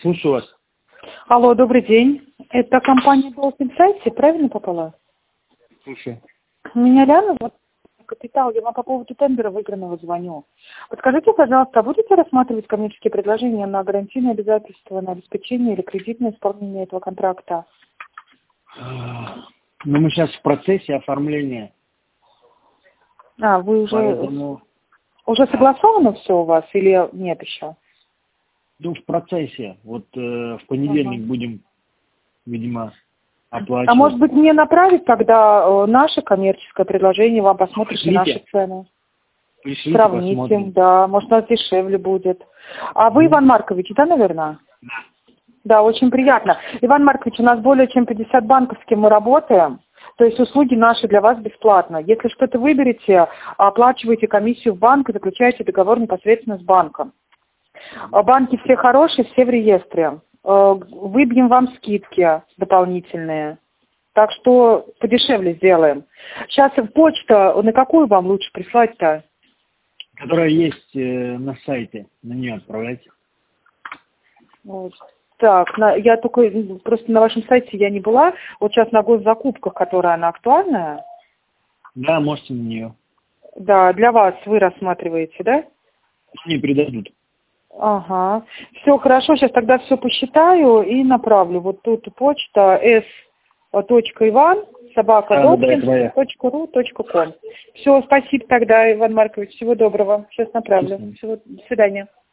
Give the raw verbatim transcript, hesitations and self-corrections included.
Слушаю вас. Алло, добрый день. Это компания Dolphin Site, правильно попала? Слушаю. Меня Ляна, вот, капитал, я вам по поводу тендера выигранного звоню. Подскажите, пожалуйста, будете рассматривать коммерческие предложения на гарантийные обязательства, на обеспечение или кредитное исполнение этого контракта? Ну, мы сейчас в процессе оформления. А, вы уже, Поэтому... уже согласовано все у вас или нет еще? Ну, в процессе. Вот э, в понедельник Ага. будем, видимо, оплачивать. А может быть мне направить тогда э, наше коммерческое предложение, вам посмотрите наши цены? Пришлите, Сравните, посмотрим. да, может у нас дешевле будет. А вы, Ну. Иван Маркович, да, наверное? Да. Да, очень приятно. Иван Маркович, у нас более чем пятьдесят банков, с кем мы работаем. То есть услуги наши для вас бесплатно. Если что-то выберете, оплачиваете комиссию в банк и заключаете договор непосредственно с банком. Банки все хорошие, все в реестре. Выбьем вам скидки дополнительные. Так что подешевле сделаем. Сейчас почта, на какую вам лучше прислать-то? Которая есть э, на сайте. На нее отправляйте. Вот. Так, на, я только просто на вашем сайте я не была. Вот сейчас на госзакупках, которая она актуальная. Да, можете на нее. Да, для вас вы рассматриваете, да? Мне передадут. Ага. Все хорошо, сейчас тогда все посчитаю и направлю. Вот тут почта s точка иван собака долфин точка ру точка ком. Все, спасибо тогда, Иван Маркович. Всего доброго. Сейчас направлю. Всего, до свидания.